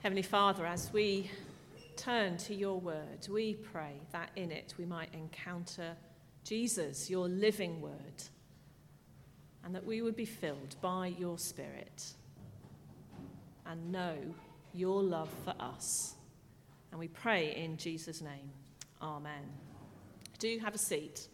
Heavenly Father, as we turn to your word, we pray that in it we might encounter Jesus, your living word, and that we would be filled by your Spirit and know your love for us. And we pray in Jesus' name. Amen. Do have a seat.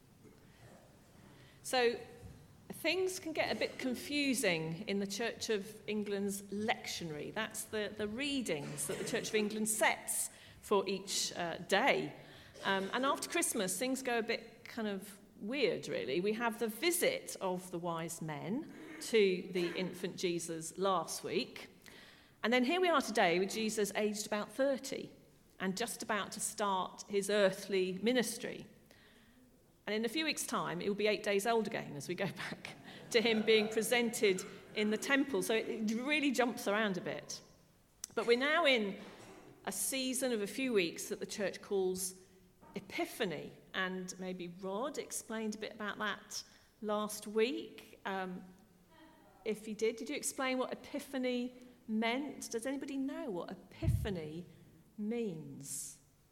So, things can get a bit confusing in the Church of England's lectionary. That's the readings that the Church of England sets for each day. And after Christmas, things go a bit kind of weird, really. We have the visit of the wise men to the infant Jesus last week. And then here we are today with Jesus aged about 30 and just about to start his earthly ministry. And in a few weeks' time, it will be 8 days old again as we go back to him being presented in the temple. So it really jumps around a bit. But we're now in a season of a few weeks that the church calls Epiphany. And maybe Rod explained a bit about that last week. If he did you explain what Epiphany meant? Does anybody know what Epiphany means?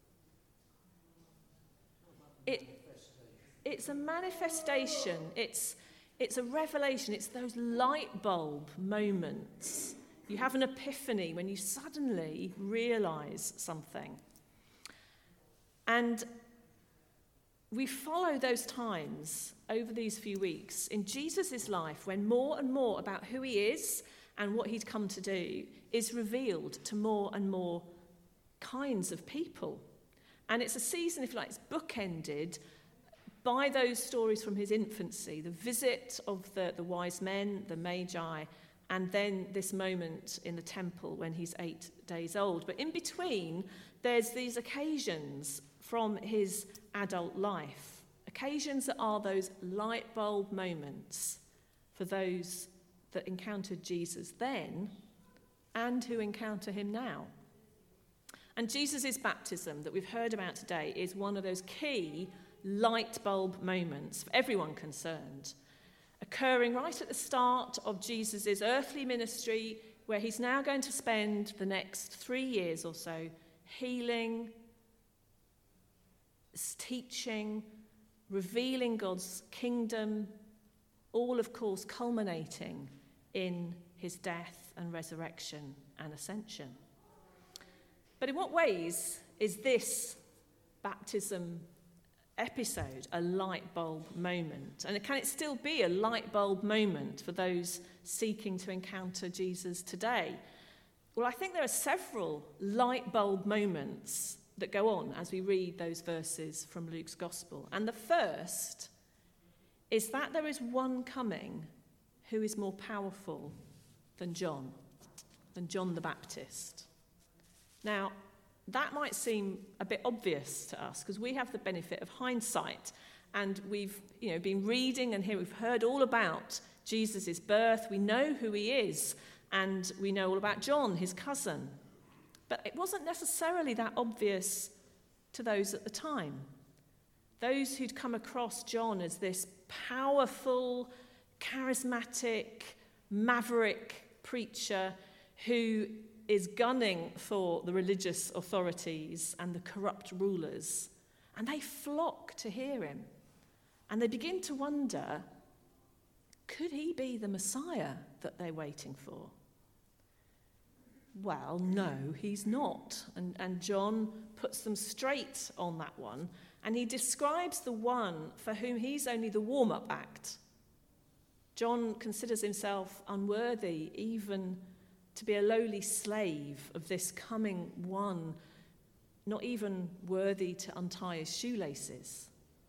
It's a manifestation, it's a revelation, it's those light bulb moments. You have an epiphany when you suddenly realise something. And we follow those times over these few weeks in Jesus' life when more and more about who he is and what he'd come to do is revealed to more and more kinds of people. And it's a season, if you like, it's bookended by those stories from his infancy, the visit of the wise men, the magi, and then this moment in the temple when he's 8 days old. But in between, there's these occasions from his adult life, occasions that are those light bulb moments for those that encountered Jesus then and who encounter him now. And Jesus' baptism that we've heard about today is one of those key light bulb moments for everyone concerned, occurring right at the start of Jesus' earthly ministry, where he's now going to spend the next 3 years or so healing, teaching, revealing God's kingdom, all, of course, culminating in his death and resurrection and ascension. But in what ways is this baptism episode a light bulb moment? And can it still be a light bulb moment for those seeking to encounter Jesus today? Well, I think there are several light bulb moments that go on as we read those verses from Luke's Gospel. And the first is that there is one coming who is more powerful than John the Baptist. Now, that might seem a bit obvious to us because we have the benefit of hindsight, and we've been reading and here we've heard all about Jesus' birth. We know who he is, and we know all about John, his cousin. But it wasn't necessarily that obvious to those at the time. Those who'd come across John as this powerful, charismatic, maverick preacher who is gunning for the religious authorities and the corrupt rulers. And they flock to hear him. And they begin to wonder, could he be the Messiah that they're waiting for? Well, no, he's not. And John puts them straight on that one. And he describes the one for whom he's only the warm-up act. John considers himself unworthy even to be a lowly slave of this coming one, not even worthy to untie his shoelaces.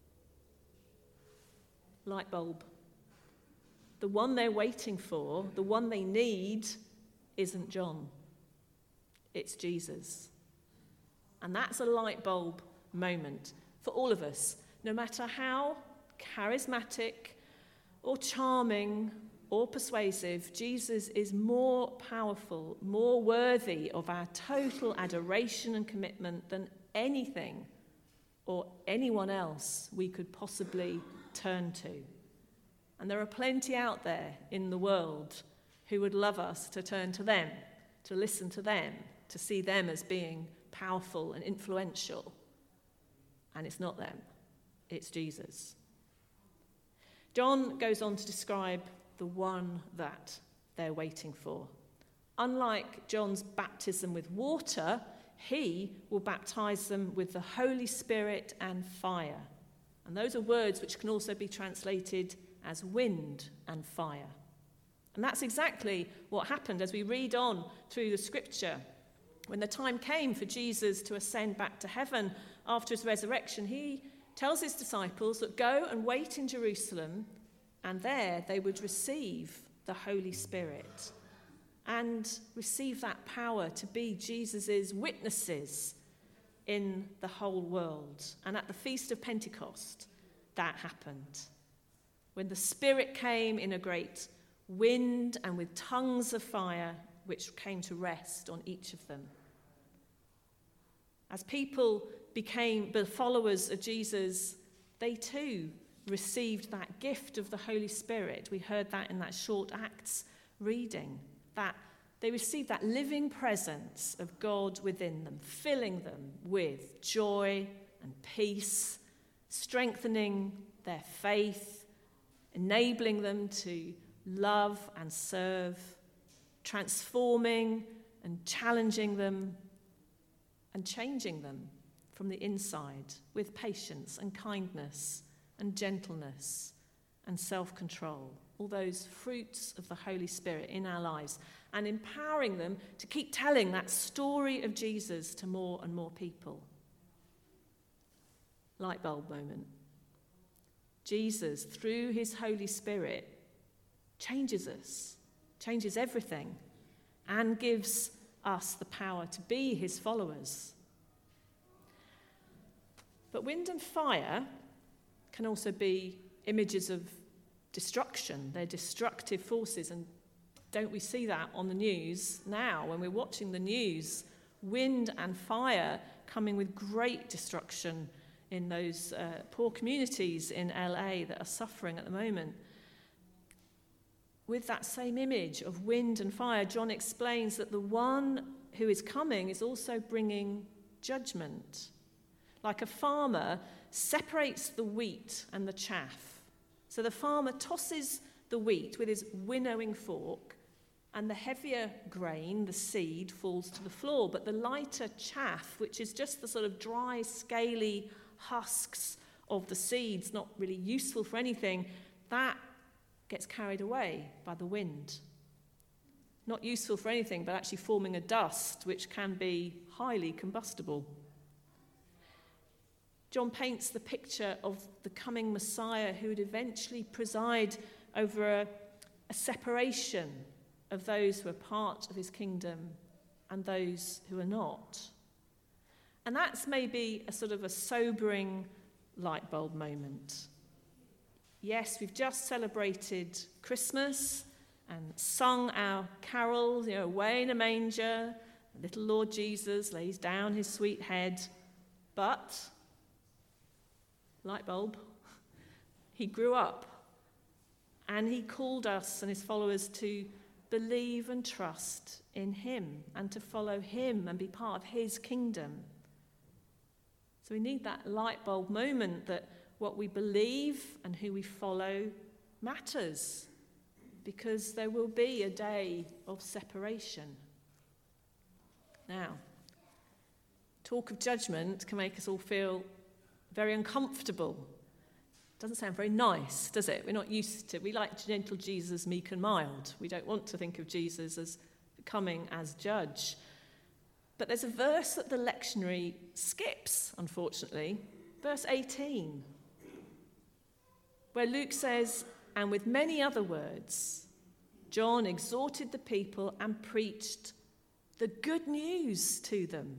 Light bulb. The one they're waiting for, the one they need, isn't John. It's Jesus. And that's a light bulb moment for all of us, no matter how charismatic or charming or persuasive. Jesus is more powerful, more worthy of our total adoration and commitment than anything or anyone else we could possibly turn to. And there are plenty out there in the world who would love us to turn to them, to listen to them, to see them as being powerful and influential. And it's not them, it's Jesus. John goes on to describe the one that they're waiting for. Unlike John's baptism with water, he will baptize them with the Holy Spirit and fire. And those are words which can also be translated as wind and fire. And that's exactly what happened as we read on through the scripture. When the time came for Jesus to ascend back to heaven after his resurrection, he tells his disciples that go and wait in Jerusalem, and there they would receive the Holy Spirit and receive that power to be Jesus' witnesses in the whole world. And at the Feast of Pentecost, that happened. When the Spirit came in a great wind and with tongues of fire, which came to rest on each of them. As people became the followers of Jesus, they too received that gift of the Holy Spirit. We heard that in that short Acts reading, that they received that living presence of God within them, filling them with joy and peace, strengthening their faith, enabling them to love and serve, transforming and challenging them and changing them from the inside with patience and kindness and gentleness and self-control, all those fruits of the Holy Spirit in our lives, and empowering them to keep telling that story of Jesus to more and more people. Light bulb moment. Jesus, through his Holy Spirit, changes us, changes everything, and gives us the power to be his followers. But wind and fire can also be images of destruction. They're destructive forces, and don't we see that on the news now when we're watching the news? Wind and fire coming with great destruction in those poor communities in LA that are suffering at the moment. With that same image of wind and fire, John explains that the one who is coming is also bringing judgment. Like a farmer separates the wheat and the chaff. So the farmer tosses the wheat with his winnowing fork, and the heavier grain, the seed, falls to the floor. But the lighter chaff, which is just the sort of dry, scaly husks of the seeds, not really useful for anything, that gets carried away by the wind. Not useful for anything, but actually forming a dust which can be highly combustible. John paints the picture of the coming Messiah who would eventually preside over a separation of those who are part of his kingdom and those who are not. And that's maybe a sort of a sobering light bulb moment. Yes, we've just celebrated Christmas and sung our carols, away in a manger, the little Lord Jesus lays down his sweet head. But, light bulb, he grew up and he called us and his followers to believe and trust in him and to follow him and be part of his kingdom. So we need that light bulb moment that what we believe and who we follow matters, because there will be a day of separation. Now, talk of judgment can make us all feel very uncomfortable. Doesn't sound very nice, does it? We're not used to. We like gentle Jesus, meek and mild. We don't want to think of Jesus as coming as judge. But there's a verse that the lectionary skips, unfortunately, verse 18, where Luke says, "And with many other words, John exhorted the people and preached the good news to them."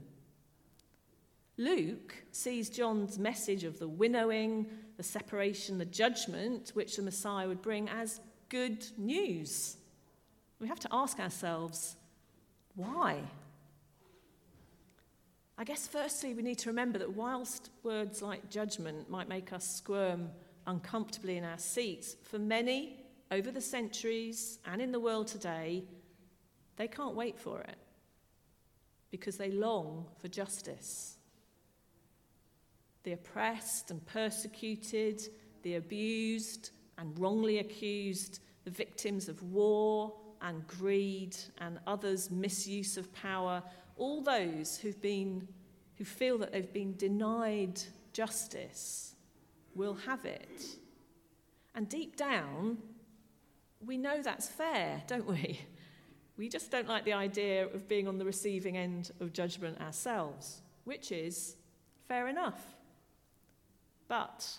Luke sees John's message of the winnowing, the separation, the judgment which the Messiah would bring as good news. We have to ask ourselves, why? I guess firstly we need to remember that whilst words like judgment might make us squirm uncomfortably in our seats, for many over the centuries and in the world today, they can't wait for it. because they long for justice. The oppressed and persecuted, the abused and wrongly accused, the victims of war and greed and others' misuse of power, all those who feel that they've been denied justice will have it. And deep down, we know that's fair, don't we? We just don't like the idea of being on the receiving end of judgment ourselves, which is fair enough. But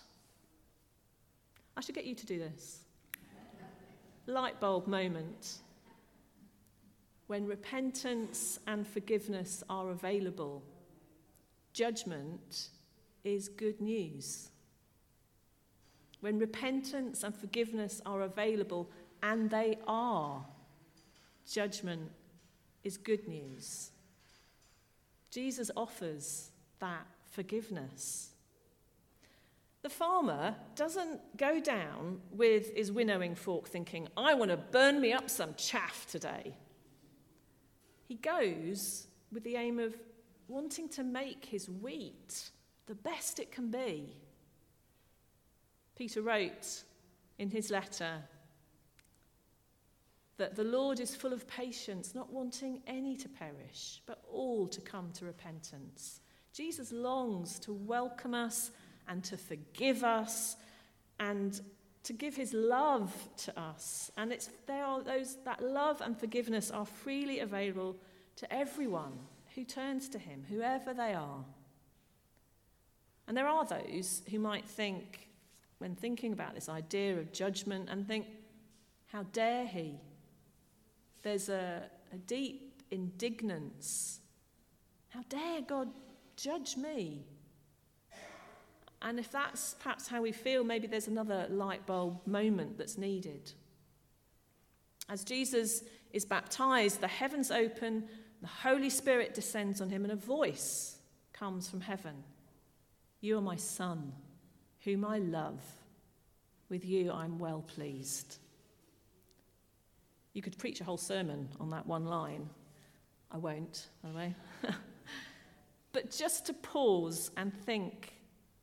I should get you to do this. Light bulb moment. When repentance and forgiveness are available, judgment is good news. When repentance and forgiveness are available, and they are, judgment is good news. Jesus offers that forgiveness. The farmer doesn't go down with his winnowing fork thinking, I want to burn me up some chaff today. He goes with the aim of wanting to make his wheat the best it can be. Peter wrote in his letter that the Lord is full of patience, not wanting any to perish, but all to come to repentance. Jesus longs to welcome us and to forgive us and to give his love to us. And that love and forgiveness are freely available to everyone who turns to him, whoever they are. And there are those who might think, when thinking about this idea of judgment, and think, how dare he? There's a deep indignance. How dare God judge me? And if that's perhaps how we feel, maybe there's another light bulb moment that's needed. As Jesus is baptized, the heavens open, the Holy Spirit descends on him, and a voice comes from heaven. You are my Son, whom I love. With you I'm well pleased. You could preach a whole sermon on that one line. I won't, by the way. But just to pause and think,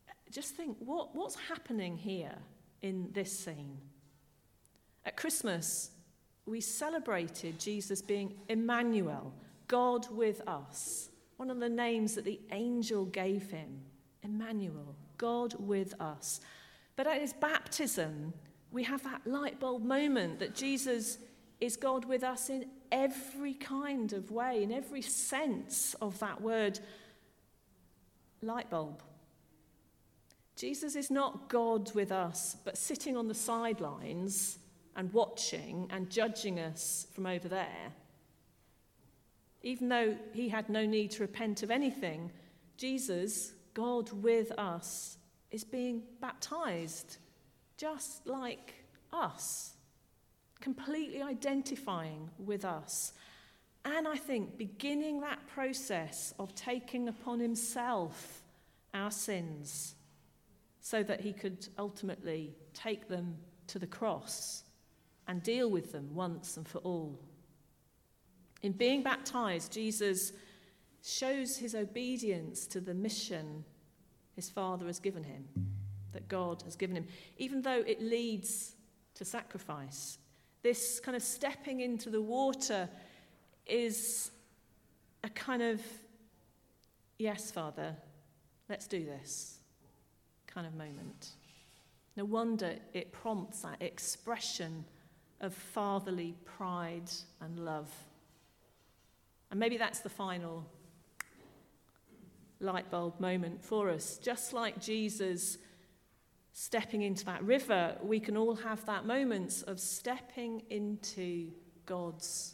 what's happening here in this scene? At Christmas, we celebrated Jesus being Emmanuel, God with us. One of the names that the angel gave him, Emmanuel, God with us. But at his baptism, we have that light bulb moment that Jesus is God with us in every kind of way, in every sense of that word. Light bulb. Jesus is not God with us, but sitting on the sidelines and watching and judging us from over there. Even though he had no need to repent of anything, Jesus, God with us, is being baptized just like us, completely identifying with us. And I think beginning that process of taking upon himself our sins so that he could ultimately take them to the cross and deal with them once and for all. In being baptized, Jesus shows his obedience to the mission his Father has given him, that God has given him, even though it leads to sacrifice. This kind of stepping into the water is a kind of, yes, Father, let's do this kind of moment. No wonder it prompts that expression of fatherly pride and love. And maybe that's the final light bulb moment for us. Just like Jesus stepping into that river, we can all have that moment of stepping into God's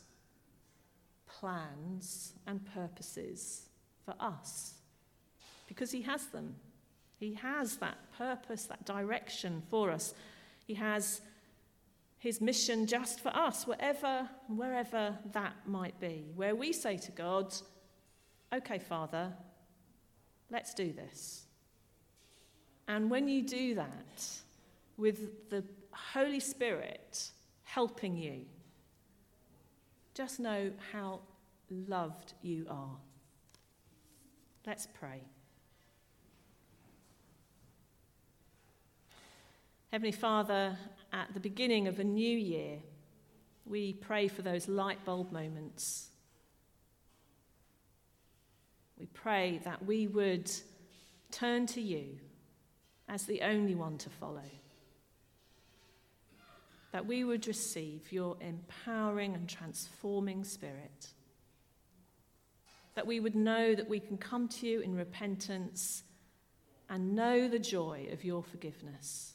plans and purposes for us. Because he has them. He has that purpose, that direction for us. He has his mission just for us, wherever that might be. Where we say to God, okay, Father, let's do this. And when you do that, with the Holy Spirit helping you, just know how loved you are Let's pray. Heavenly Father, at the beginning of a new year, we pray for those light bulb moments. We pray that we would turn to you as the only one to follow. That we would receive your empowering and transforming Spirit. That we would know that we can come to you in repentance and know the joy of your forgiveness.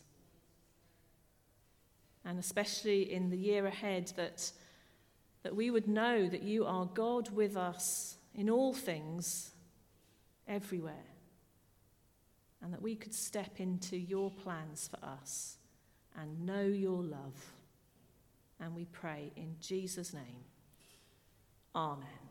And especially in the year ahead, that we would know that you are God with us in all things, everywhere. And that we could step into your plans for us and know your love. And we pray in Jesus' name. Amen.